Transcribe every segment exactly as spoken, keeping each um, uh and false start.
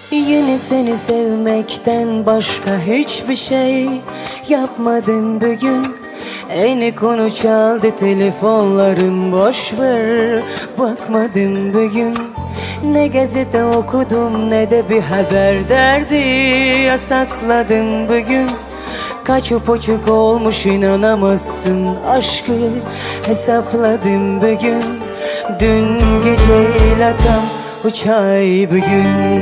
Yine seni sevmekten başka hiçbir şey yapmadım bugün. Aynı konu çaldı telefonlarım, boş ver, bakmadım bugün. Ne gazete okudum ne de bir haber derdi yasakladım bugün. Kaç uçuk olmuş inanamazsın, aşkı hesapladım bugün. Dün geceyle tam üç ay bugün.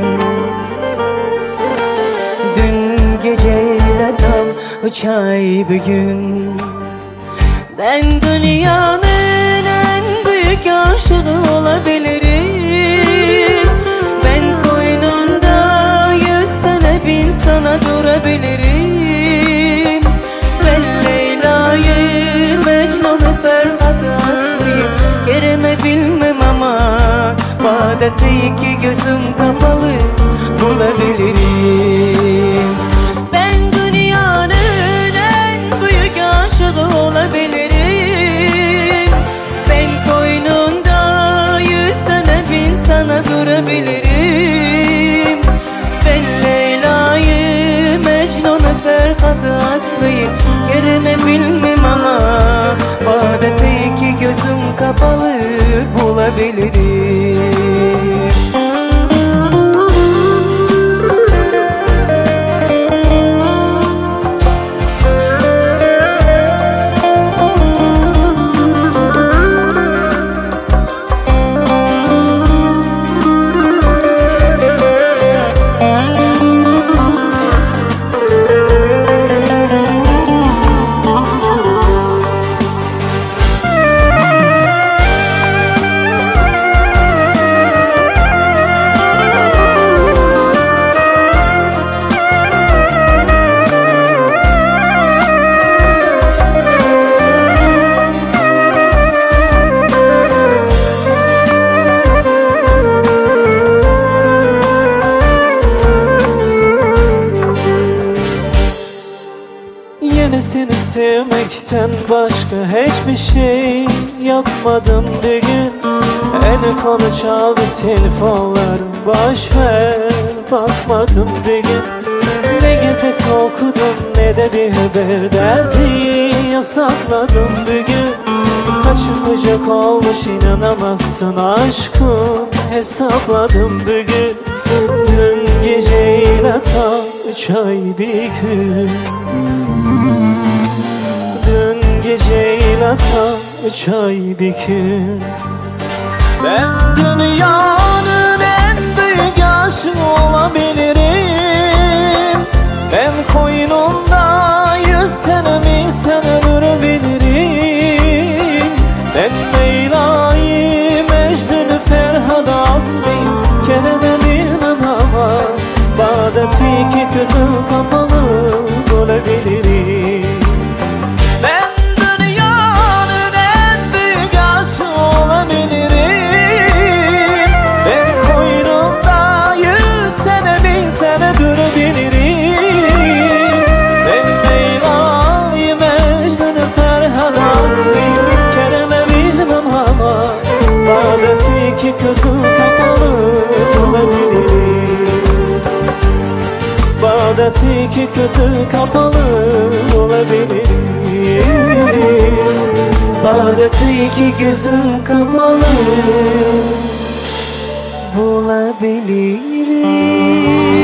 Dün geceyle tam üç ay bugün. Ben dünyanın en büyük aşığı olabilirim. Ben koynunda yüz sene bin sana durabilirim. Ben Leyla'yı, Mecnun'u, Ferhat'ı, Aslı'yı, Kerem'i bilmem ama Bağdat'ı iki gözüm kapalı bulabilirim. Ben dünyanın en büyük aşığı olabilirim. Ben koynunda yüz sene bin sana durabilirim. Ben Leyla'yı, Mecnun'u, Ferhat'ı, Aslı'yı, Kerem'i bilmem ama Bağdat'ı iki gözüm kapalı bulabilirim. Yine seni sevmekten başka hiçbir şey yapmadım bir gün. En konu çaldı telefonlarım, boş ver, bakmadım bir gün. Ne gazete okudum ne de bir haber derdi yasakladım bir gün. Kaç ufacık olmuş inanamazsın, aşkım hesapladım bir gün. Dün geceyle tam üç ay bir gün. Dün geceyle tam üç ay bir gün. Ben dünyanın en büyük aşığı olabilirim. Ben koynumda yüz sene bin sene durabilirim. Ben Leyla'yı, Mecnun'u, Ferhat'ı, Aslı'yı, Kerem'i bilmem ama Bağdat'ı iki gözü kapalı bulabilirim. Ben dünyanın en büyük aşığı olabilirim. Ben koynumda yüz sene bin sene durabilirim. Ben Leyla'yı, Mecnun'u, Ferhat'ı, Aslı'yı, Kerem'i bilmem ama Bağdat'ı iki gözü kapalı bulabilirim. Bağdat'ı iki gözü kapalı bulabilirim. Bağdat'ı iki gözüm kapalı bulabilirim.